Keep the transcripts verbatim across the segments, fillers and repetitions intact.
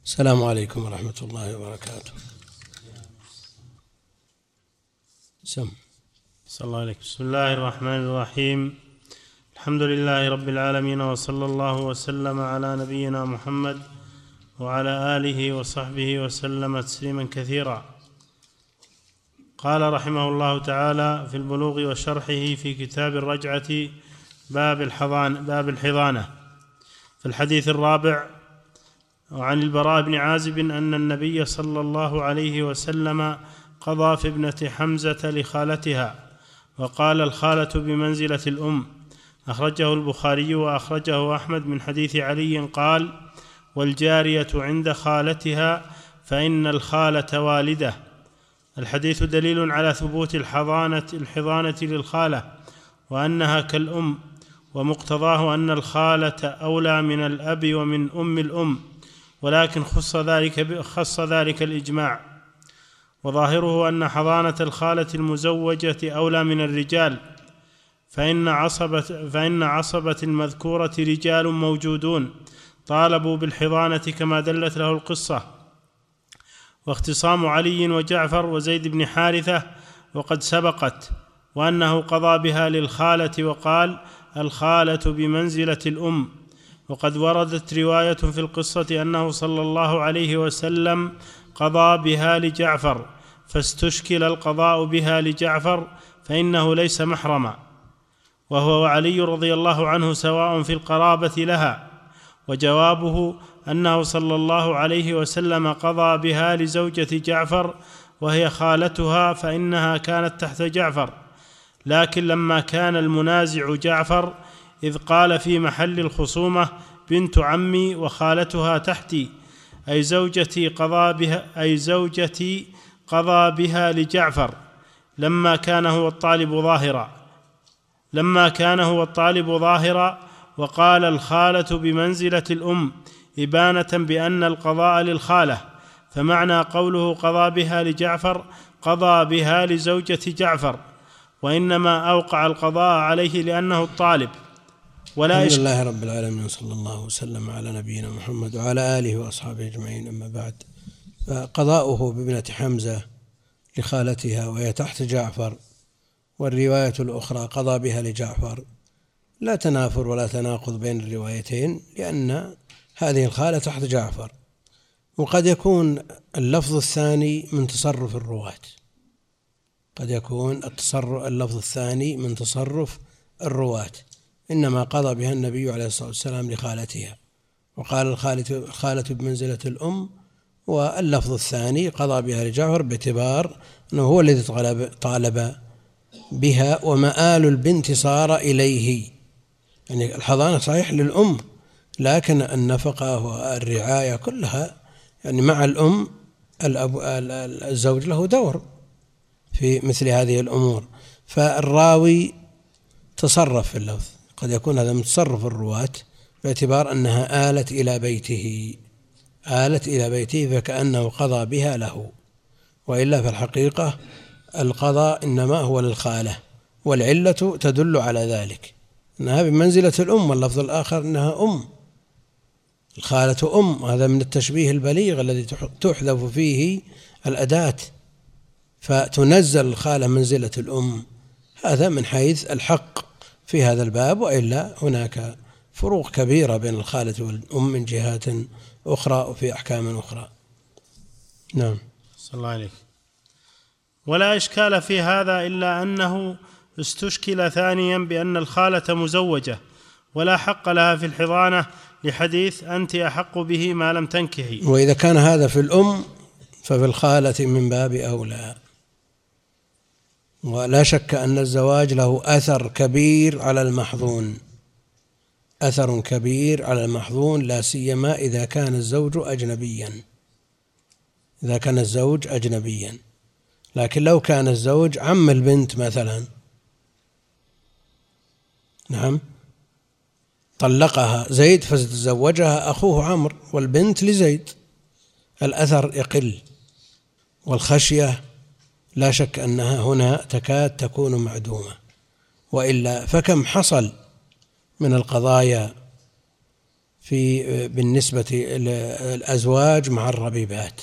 السلام عليكم ورحمة الله وبركاته. سم صلى الله عليك. بسم الله الرحمن الرحيم. الحمد لله رب العالمين، وصلى الله وسلم على نبينا محمد وعلى آله وصحبه وسلم تسليما كثيرا. قال رحمه الله تعالى في البلوغ وشرحه في كتاب الرجعة باب الحضان باب الحضانة في الحديث الرابع: وعن البراء بن عازب أن النبي صلى الله عليه وسلم قضى في ابنة حمزة لخالتها، وقال: الخالة بمنزلة الأم. أخرجه البخاري وأخرجه أحمد من حديث علي قال: والجارية عند خالتها فإن الخالة والدة. الحديث دليل على ثبوت الحضانة, الحضانة للخالة وأنها كالأم، ومقتضاه أن الخالة أولى من الأب ومن أم الأم، ولكن خص ذلك, خص ذلك الإجماع، وظاهره أن حضانة الخالة المزوجة أولى من الرجال، فإن عصبة, فإن عصبة المذكورة رجال موجودون طالبوا بالحضانة كما دلت له القصة. واختصام علي وجعفر وزيد بن حارثة وقد سبقت، وأنه قضى بها للخالة وقال: الخالة بمنزلة الأم. وقد وردت رواية في القصة أنه صلى الله عليه وسلم قضى بها لجعفر، فاستشكل القضاء بها لجعفر فإنه ليس محرما، وهو وعلي رضي الله عنه سواء في القرابة لها. وجوابه أنه صلى الله عليه وسلم قضى بها لزوجة جعفر وهي خالتها، فإنها كانت تحت جعفر، لكن لما كان المنازع جعفر إذ قال في محل الخصومة: بنت عمي وخالتها تحتي، أي زوجتي قضى بها, أي زوجتي قضى بها لجعفر لما كان هو الطالب ظاهرا لما كان هو الطالب ظاهرا وقال: الخالة بمنزلة الأم، إبانة بأن القضاء للخالة. فمعنى قوله قضى بها لجعفر قضى بها لزوجة جعفر، وإنما أوقع القضاء عليه لأنه الطالب. ولا الحمد لله رب العالمين، صلى الله وسلم على نبينا محمد وعلى آله وأصحابه أجمعين. أما بعد، فقضاؤه بابنة حمزة لخالتها وهي تحت جعفر، والرواية الأخرى قضى بها لجعفر، لا تنافر ولا تناقض بين الروايتين، لأن هذه الخالة تحت جعفر. وقد يكون اللفظ الثاني من تصرف الرواة، قد يكون التصرف اللفظ الثاني من تصرف الرواة، إنما قضى بها النبي عليه الصلاة والسلام لخالتها، وقال: الخالة بمنزلة الأم، واللفظ الثاني قضى بها لجعفر باعتبار أنه هو الذي طالب بها، ومآل البنت صار إليه. يعني الحضانة صحيح للأم، لكن النفقة والرعاية كلها يعني مع الأم. الأب الزوج له دور في مثل هذه الأمور، فالراوي تصرف في اللفظ، قد يكون هذا من تصرف الرواة باعتبار أنها آلت إلى بيته آلت إلى بيته فكأنه قضى بها له، وإلا في الحقيقة القضاء إنما هو للخالة، والعلة تدل على ذلك، أنها بمنزلة الأم، واللفظ الآخر أنها أم، الخالة أم. هذا من التشبيه البليغ الذي تحذف فيه الأداة، فتنزل الخالة منزلة الأم. هذا من حيث الحق في هذا الباب، وإلا هناك فروق كبيرة بين الخالة والأم من جهات أخرى وفي أحكام أخرى. نعم. صلى الله عليه. ولا إشكال في هذا إلا أنه استشكل ثانيا بأن الخالة مزوجة ولا حق لها في الحضانة، لحديث: أنت أحق به ما لم تنكحي. وإذا كان هذا في الأم ففي الخالة من باب أولى. ولا شك أن الزواج له أثر كبير على المحظون، أثر كبير على المحظون، لا سيما إذا كان الزوج أجنبيا إذا كان الزوج أجنبيا لكن لو كان الزوج عم البنت مثلا، نعم، طلقها زيد فتزوجها أخوه عمرو والبنت لزيد، الأثر يقل، والخشية لا شك أنها هنا تكاد تكون معدومة. وإلا فكم حصل من القضايا في بالنسبة للأزواج مع الربيبات،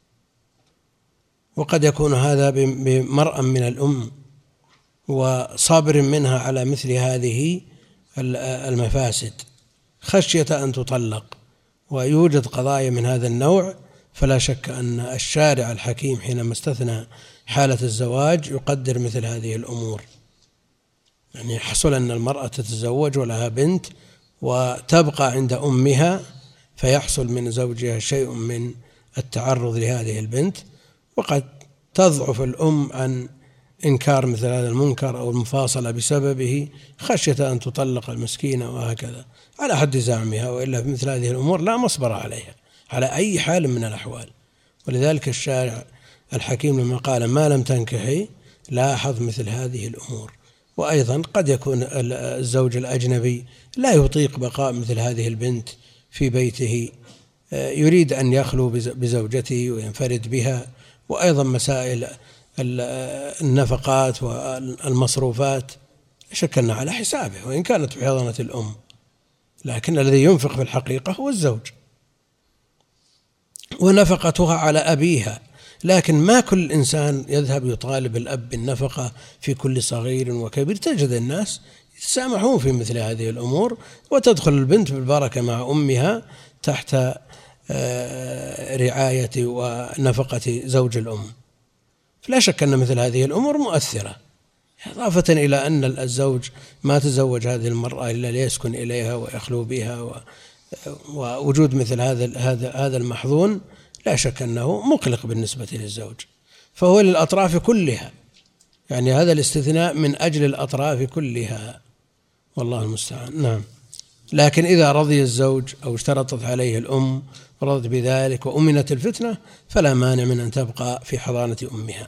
وقد يكون هذا بمرأ من الأم وصابر منها على مثل هذه المفاسد خشية أن تطلق، ويوجد قضايا من هذا النوع. فلا شك أن الشارع الحكيم حينما استثنى حالة الزواج يقدر مثل هذه الأمور، يعني يحصل أن المرأة تتزوج ولها بنت وتبقى عند أمها، فيحصل من زوجها شيء من التعرض لهذه البنت، وقد تضعف الأم عن إنكار مثل هذا المنكر أو المفاصلة بسببه خشية أن تطلق المسكينة، وهكذا على حد زعمها. وإلا في مثل هذه الأمور لا مصبر عليها على أي حال من الأحوال. ولذلك الشارع الحكيم لما قال ما لم تنكحي لاحظ مثل هذه الأمور. وأيضا قد يكون الزوج الأجنبي لا يطيق بقاء مثل هذه البنت في بيته، يريد أن يخلو بزوجته وينفرد بها. وأيضا مسائل النفقات والمصروفات شكلنا على حسابه وإن كانت في حضانة الأم، لكن الذي ينفق في الحقيقة هو الزوج، ونفقتها على أبيها. لكن ما كل إنسان يذهب يطالب الأب بالنفقة في كل صغير وكبير. تجد الناس يتسامحون في مثل هذه الأمور، وتدخل البنت بالبركة مع أمها تحت رعاية ونفقة زوج الأم. فلا شك أن مثل هذه الأمور مؤثرة، إضافة إلى أن الزوج ما تزوج هذه المرأة إلا ليسكن إليها ويخلو بها، ووجود مثل هذا هذا هذا المحظون لا شك أنه مقلق بالنسبة للزوج، فهو للأطراف كلها، يعني هذا الاستثناء من أجل الأطراف كلها، والله المستعان. نعم. لكن إذا رضي الزوج أو اشترطت عليه الأم ورضت بذلك وأمنت الفتنة فلا مانع من أن تبقى في حضانة أمها.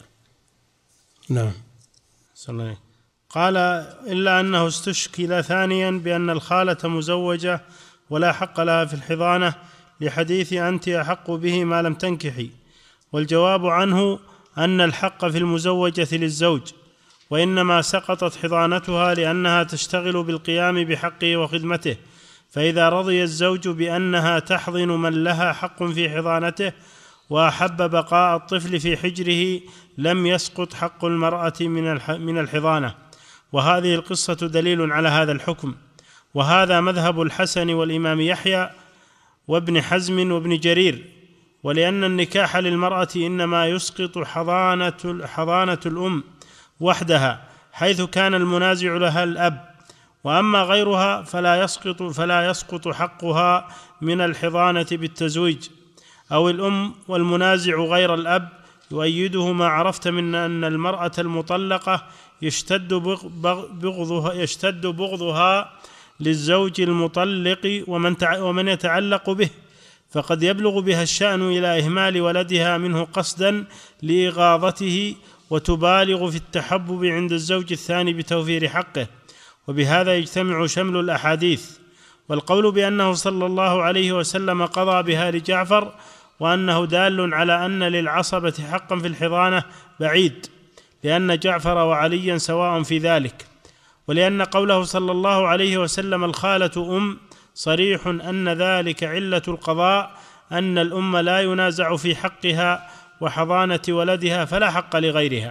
نعم. صلى. قال إلا أنه استشكل ثانيا بأن الخالة مزوجة ولا حق لها في الحضانة لحديث أنت أحق به ما لم تنكحي، والجواب عنه أن الحق في المزوجة للزوج، وإنما سقطت حضانتها لأنها تشتغل بالقيام بحقه وخدمته، فإذا رضي الزوج بأنها تحضن من لها حق في حضانته وأحب بقاء الطفل في حجره لم يسقط حق المرأة من الحضانة. وهذه القصة دليل على هذا الحكم، وهذا مذهب الحسن والإمام يحيى وابن حزم وابن جرير. ولأن النكاح للمرأة إنما يسقط حضانة, حضانة الأم وحدها حيث كان المنازع لها الأب، وأما غيرها فلا يسقط, فلا يسقط حقها من الحضانة بالتزويج. أو الأم والمنازع غير الأب يؤيده ما عرفت من أن المرأة المطلقة يشتد بغضها, يشتد بغضها للزوج المطلق ومن يتعلق به، فقد يبلغ بها الشأن إلى إهمال ولدها منه قصدا لإغاظته، وتبالغ في التحبب عند الزوج الثاني بتوفير حقه. وبهذا يجتمع شمل الأحاديث. والقول بأنه صلى الله عليه وسلم قضى بها لجعفر وأنه دال على أن للعصبة حقا في الحضانة بعيد، لأن جعفر وعليا سواء في ذلك. ولأن قوله صلى الله عليه وسلم الخالة أم صريح أن ذلك علة القضاء، أن الأم لا ينازع في حقها وحضانة ولدها فلا حق لغيرها.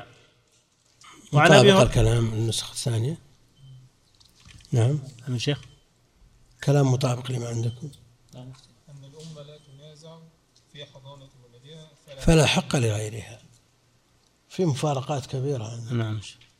مطابق الكلام النسخة الثانية. نعم يا شيخ، كلام مطابق لما عندكم. أن الأم لا تنازع في حضانة ولدها فلا, فلا حق لغيرها، في مفارقات كبيرة عندنا. نعم.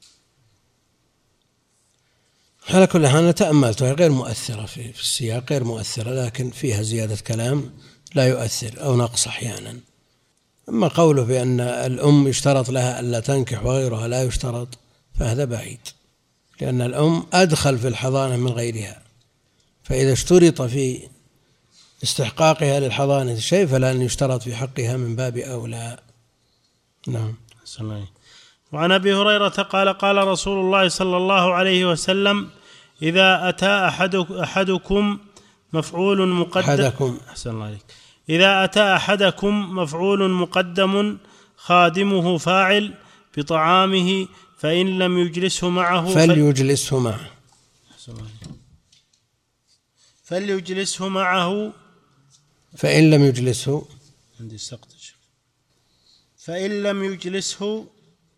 على كل حال تأملتها غير مؤثرة في السياق، غير مؤثرة، لكن فيها زيادة كلام لا يؤثر أو نقص أحيانا. أما قوله بأن الأم يشترط لها ألا تنكح وغيرها لا يشترط فهذا بعيد، لأن الأم أدخل في الحضانة من غيرها، فإذا اشترط في استحقاقها للحضانة شيء فلا أن يشترط في حقها من باب أولى. نعم. وعن أبي هريرة قال قال رسول الله صلى الله عليه وسلم إذا أتى أحدكم مفعول مقدم أحدكم أحسن الله عليك إذا أتى أحدكم مفعول مقدم خادمه فاعل بطعامه فإن لم يجلسه معه فليجلسه معه فليجلسه معه فإن لم يجلسه عندي سقط فإن لم يجلسه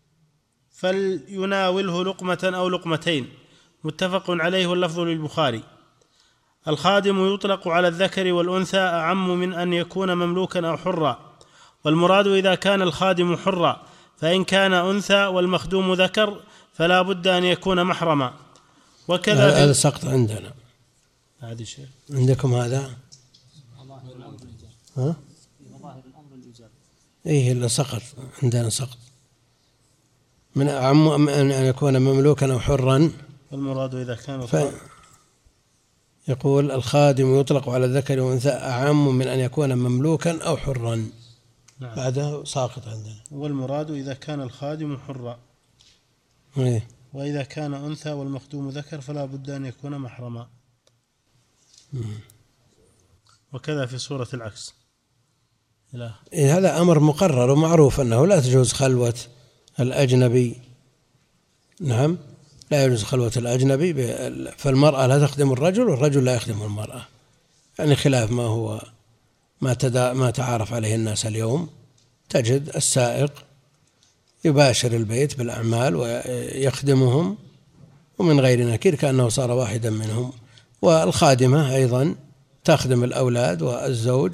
فليناوله لقمة أو لقمتين. متفق عليه واللفظ للبخاري. الخادم يطلق على الذكر والأنثى أعم من أن يكون مملوكا أو حرا، والمراد إذا كان الخادم حرا، فإن كان أنثى والمخدوم ذكر فلا بد أن يكون محرما. وكذا هذا سقط عندنا. هذا شيء عندكم هذا؟ ها؟ إيه إلا سقط عندنا سقط من أعم أن يكون مملوكا أو حرا، والمراد إذا كان ف... يقول الخادم يطلق على الذكر والأنثى أعم من أن يكون مملوكا أو حرا. نعم. بعده ساقط عندنا. والمراد إذا كان الخادم حرا. إيه. وإذا كان أنثى والمخدوم ذكر فلا بد أن يكون محرما. مم. وكذا في صورة العكس. لا. إيه هذا أمر مقرر ومعروف أنه لا تجوز خلوة الأجنبي. نعم لا يجوز خلوة الأجنبي، فالمرأة لا تخدم الرجل والرجل لا يخدم المرأة، يعني خلاف ما هو ما تدا ما تعارف عليه الناس اليوم. تجد السائق يباشر البيت بالأعمال ويخدمهم ومن غير نكير كأنه صار واحدا منهم، والخادمة أيضا تخدم الأولاد والزوج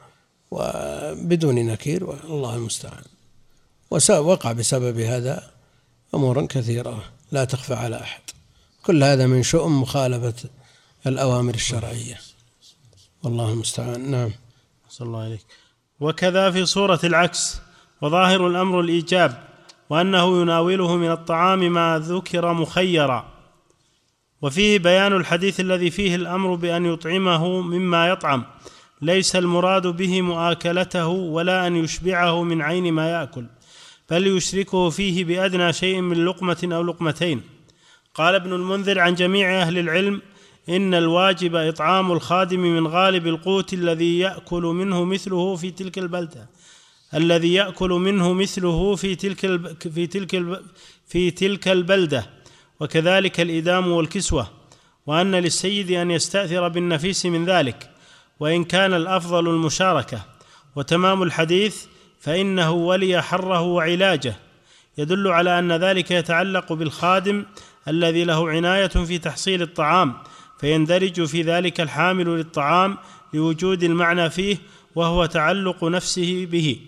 وبدون نكير، والله المستعان. ووقع بسبب هذا أمور كثيرة لا تخفى على أحد. كل هذا من شؤم مخالفة الأوامر الشرعية، والله المستعان. نعم. صلى الله عليك. وكذا في صورة العكس. وظاهر الأمر الإيجاب، وأنه يناوله من الطعام ما ذكر مخيرا. وفيه بيان الحديث الذي فيه الأمر بأن يطعمه مما يطعم، ليس المراد به مؤاكلته ولا أن يشبعه من عين ما يأكل، بل يشركه فيه بأدنى شيء من لقمة أو لقمتين. قال ابن المنذر عن جميع أهل العلم إن الواجب إطعام الخادم من غالب القوت الذي يأكل منه مثله في تلك البلدة الذي يأكل منه مثله في تلك في تلك في تلك البلدة وكذلك الإدام والكسوة، وأن للسيد أن يستأثر بالنفيس من ذلك، وإن كان الأفضل المشاركة. وتمام الحديث فإنه ولي حره وعلاجه، يدل على أن ذلك يتعلق بالخادم الذي له عناية في تحصيل الطعام، فيندرج في ذلك الحامل للطعام لوجود المعنى فيه وهو تعلق نفسه به.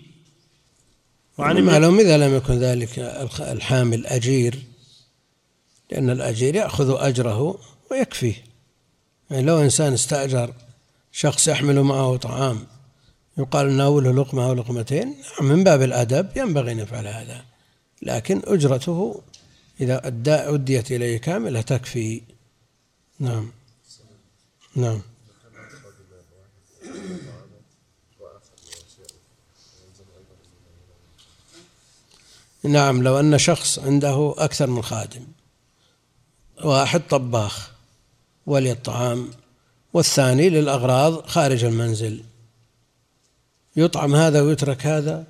وعن معلوم إذا لم يكن ذلك الحامل أجير، لأن الأجير يأخذ أجره ويكفيه. يعني لو إنسان استأجر شخص يحمل معه طعام يقال ناوله لقمة أو لقمتين، من باب الأدب ينبغي أن يفعل هذا، لكن أجرته إذا أديت إليه كاملة تكفي. نعم. نعم. نعم. لو أن شخص عنده أكثر من خادم، واحد طباخ ولي الطعام والثاني للأغراض خارج المنزل، يطعم هذا ويترك هذا،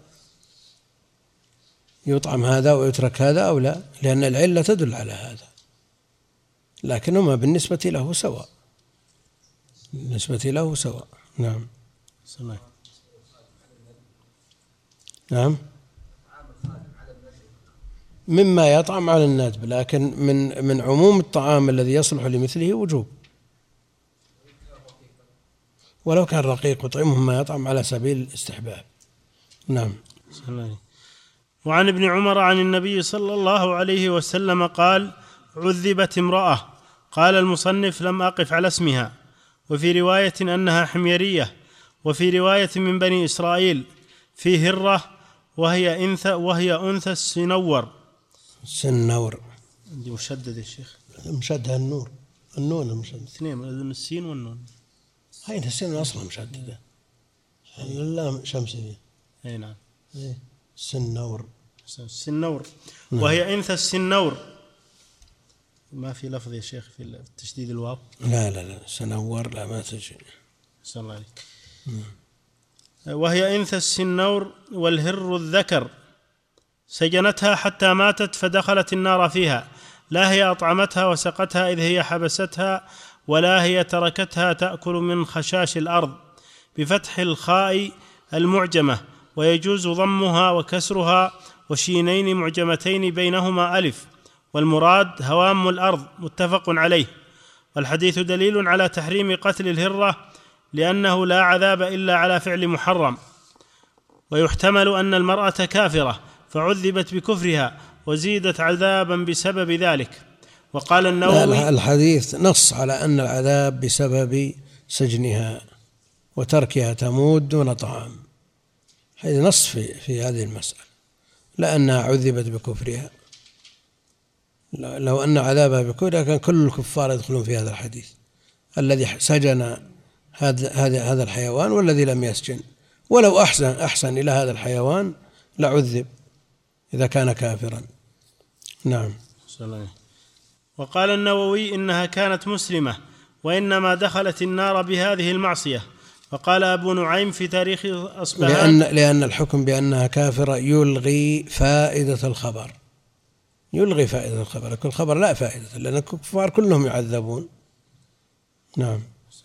يطعم هذا ويترك هذا أو لا؟ لأن العلة تدل على هذا، لكنهما بالنسبة له سواء، بالنسبة له سواء. نعم. نعم. مما يطعم على الندب، لكن من من عموم الطعام الذي يصلح لمثله وجوب. ولو كان رقيق يطعمهم ما يطعم على سبيل الاستحباب. نعم. وعن ابن عمر عن النبي صلى الله عليه وسلم قال: عذبت امرأة. قال المصنف: لم أقف على اسمها، وفي رواية أنها حميرية، وفي رواية من بني إسرائيل، في هرة وهي أنثى وهي أنثى السنور. السنور عندي مشدد يا شيخ. مشدد النور، النون المشدد. اثنين، السين والنون. هاي السين أصلا مشددة، اللام شمسية. أي نعم. إيه. السنور. السنور. نعم. وهي أنثى السنور. ما في لفظ يا شيخ في التشديد الواو؟ لا لا لا سنور لا ما تجي. صلى الله عليك. نعم. وهي أنثى السنور والهر الذكر، سجنتها حتى ماتت فدخلت النار فيها، لا هي أطعمتها وسقتها إذ هي حبستها ولا هي تركتها تأكل من خشاش الأرض بفتح الخاء المعجمة، ويجوز ضمها وكسرها وشينين معجمتين بينهما ألف، والمراد هوام الأرض، متفق عليه. والحديث دليل على تحريم قتل الهرة لأنه لا عذاب إلا على فعل محرم، ويحتمل أن المرأة كافرة فعذبت بكفرها وزيدت عذابا بسبب ذلك. وقال النووي الحديث نص على أن العذاب بسبب سجنها وتركها تموت دون طعام، هذا نص في, في هذه المسألة، لأنها عذبت بكفرها. لو أن عذابها بكفرها كان كل الكفار يدخلون في هذا الحديث، الذي سجن هذا هذا هذا الحيوان والذي لم يسجن، ولو أحسن أحسن إلى هذا الحيوان لعذب إذا كان كافرا. نعم. وقال النووي إنها كانت مسلمة وإنما دخلت النار بهذه المعصية. وقال أبو نعيم في تاريخ أصبهان لأن, لأن الحكم بأنها كافرة يلغي فائدة الخبر، يلغي فائدة الخبر، كل خبر لا فائدة، لأن الكفار كلهم يعذبون. نعم.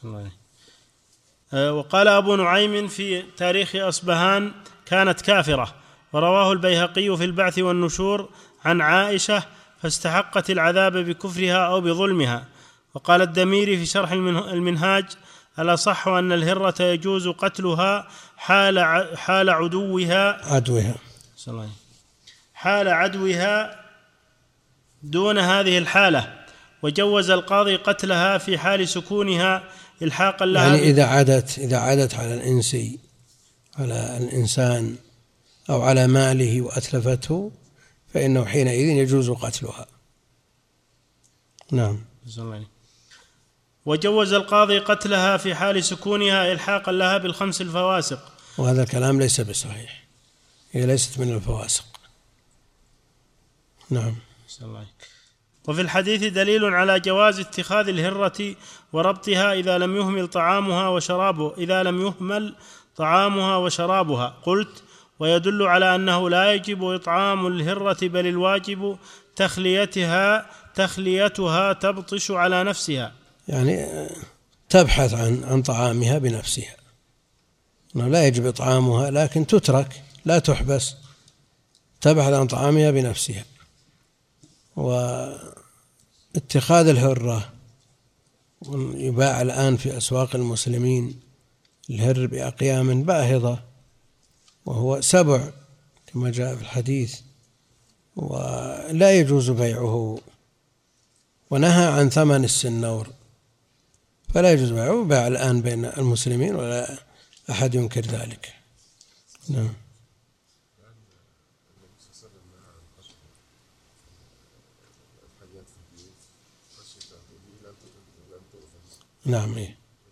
وقال أبو نعيم في تاريخ أصبهان كانت كافرة، ورواه البيهقي في البعث والنشور عن عائشة فاستحقت العذاب بكفرها أو بظلمها. وقال الدميري في شرح المنهاج الأصح أن الهرة يجوز قتلها حال حال عدوها عدوها حال عدوها دون هذه الحالة، وجوز القاضي قتلها في حال سكونها إلحاقا لها، يعني إذا عادت إذا عادت على الإنسي على الإنسان أو على ماله وأتلفته فإنه حينئذ يجوز قتلها. نعم. وجوز القاضي قتلها في حال سكونها إلحاقا لها بالخمس الفواسق، وهذا الكلام ليس بصحيح، هي ليست من الفواسق. نعم. وفي الحديث دليل على جواز اتخاذ الهرة وربطها إذا لم يهمل طعامها وشرابه إذا لم يهمل طعامها وشرابها. قلت: ويدل على أنه لا يجب إطعام الهرة، بل الواجب تخليتها تخليتها تبطش على نفسها، يعني تبحث عن عن طعامها بنفسها، لا يجب إطعامها لكن تترك لا تحبس، تبحث عن طعامها بنفسها. واتخاذ الهرة يباع الآن في أسواق المسلمين الهر بأقيام باهظة، وهو سبع كما جاء في الحديث، ولا يجوز بيعه، ونهى عن ثمن السنور فلا يجوز بيعه، باع الآن بين المسلمين ولا أحد ينكر ذلك. نعم. نعم. إيه.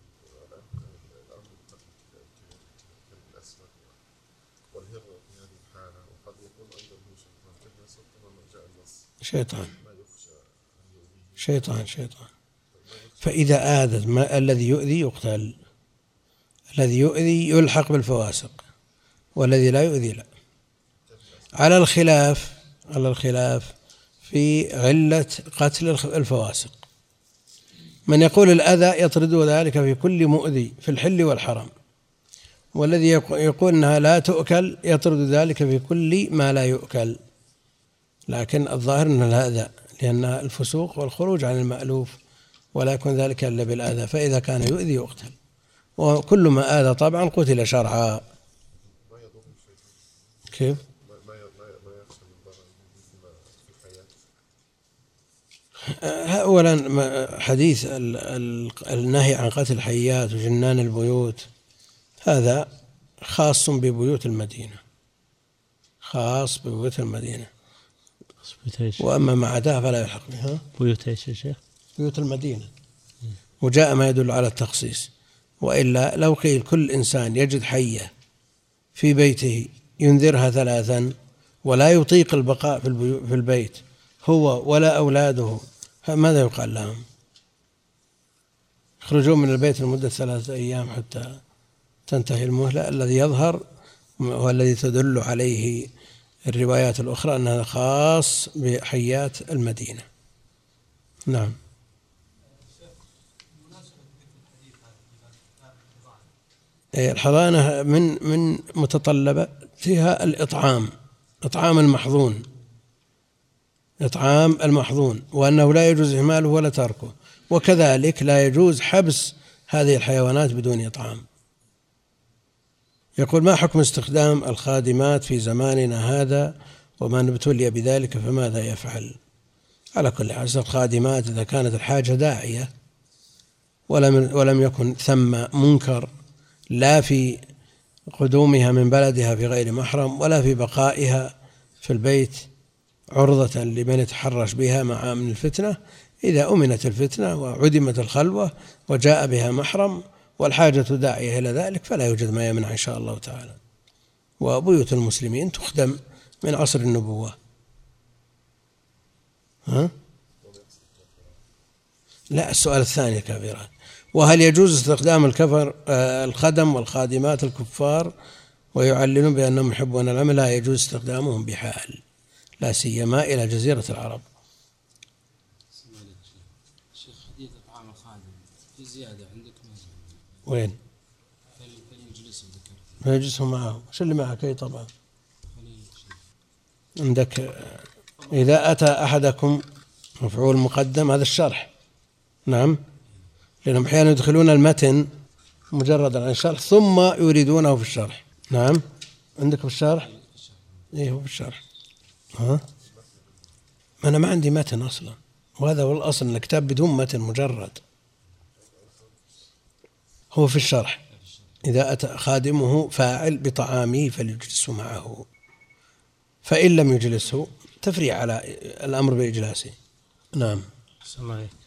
شيطان شيطان شيطان فإذا آذت ما الذي يؤذي يقتل، الذي يؤذي يلحق بالفواسق، والذي لا يؤذي لا. على الخلاف على الخلاف في علة قتل الفواسق، من يقول الأذى يطرد ذلك في كل مؤذي في الحل والحرم، والذي يقول أنها لا تؤكل يطرد ذلك في كل ما لا يؤكل، لكن الظاهر أن الأذى لأن الفسوق والخروج عن المألوف، ولا يكون ذلك إلا بالأذى، فإذا كان يؤذي يقتل، وكل ما آذى طبعا قتل شرعا. كيف؟ أولا حديث النهي عن قتل الحيات وجنان البيوت هذا خاص ببيوت المدينة، خاص ببيوت المدينة، وأما ما عداها فلا يلحق بها. بيوت ايش يا شيخ؟ بيوت المدينة، وجاء ما يدل على التخصيص. وإلا لو قيل كل إنسان يجد حية في بيته ينذرها ثلاثا ولا يطيق البقاء في البيت هو ولا أولاده، ماذا يقال لهم؟ يخرجون من البيت لمدة ثلاثة أيام حتى تنتهي المهلة. الذي يظهر والذي تدل عليه الروايات الأخرى أنها خاص بحيات المدينة. نعم. الحضانة من من متطلباتها الإطعام، إطعام المحظون، إطعام المحظون، وأنه لا يجوز إهماله ولا تركه، وكذلك لا يجوز حبس هذه الحيوانات بدون إطعام. يقول: ما حكم استخدام الخادمات في زماننا هذا ومن ابتلي بذلك فماذا يفعل؟ على كل حال الخادمات إذا كانت الحاجة داعية ولم ولم يكن ثم منكر لا في قدومها من بلدها في غير محرم ولا في بقائها في البيت عرضة لمن يتحرش بها مع من الفتنة، إذا أمنت الفتنة وعدمت الخلوة وجاء بها محرم والحاجة داعية إلى ذلك فلا يوجد ما يمنع إن شاء الله تعالى. وبيوت المسلمين تخدم من عصر النبوة. ها؟ لا، السؤال الثاني كبيرا: وهل يجوز استخدام الكفر الخدم والخادمات الكفار ويعلنون بأنهم يحبون العمل؟ لا يجوز استخدامهم بحال، لا سيما إلى جزيرة العرب. شيخ، حديث إطعام الخادم في زيادة عندك؟ وين؟ المجلس ذكرت فيجلسهم معه. وش اللي معك؟ أي طبعا عندك إذا أتى أحدكم مفعول مقدم، هذا الشرح. نعم، لأنهم أحيانا يدخلون المتن مجردا عن الشرح ثم يريدونه في الشرح. نعم، عندك في الشرح؟ إيه، هو في الشرح. ها؟ أنا ما عندي متن أصلا، وهذا هو الأصل، الكتاب بدون متن مجرد. هو في الشرح: إذا أتى خادمه فاعل بطعامه فليجلسه معه، فإن لم يجلسه تفريع على الأمر بإجلاسه. نعم. أحسن الله عليك.